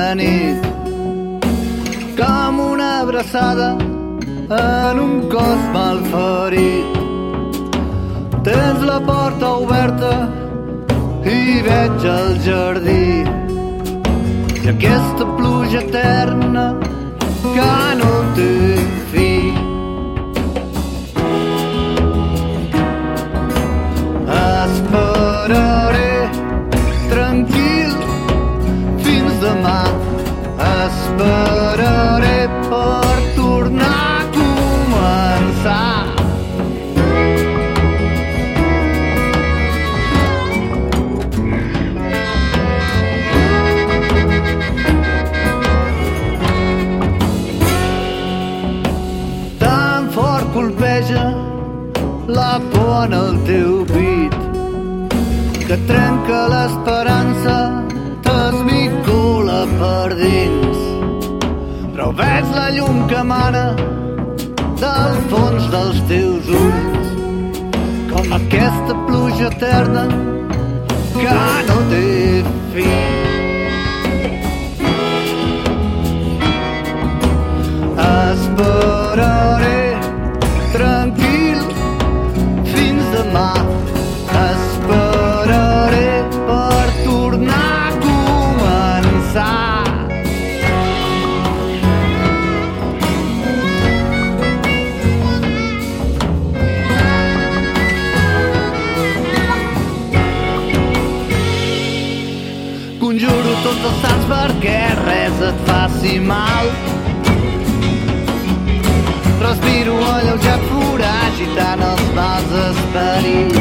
nit, com una abraçada en un cos malferit. Tens la porta oberta i veig el jardí i aquesta pluja eterna que no té fi. Esperaré tranquil fins demà, esperaré per tornar a començar. Tan fort colpeja la por en el teu pit que trenca l'esperança, t'esmicula per dins. Però veig la llum que emana del fons dels teus ulls, com aquesta pluja eterna que no té fi. Esperaré tranquil fins demà, esperaré per tornar a començar. Conjuro tots els sants perquè res et faci mal. Respiro alleujar, forar, agitant els mals esperits.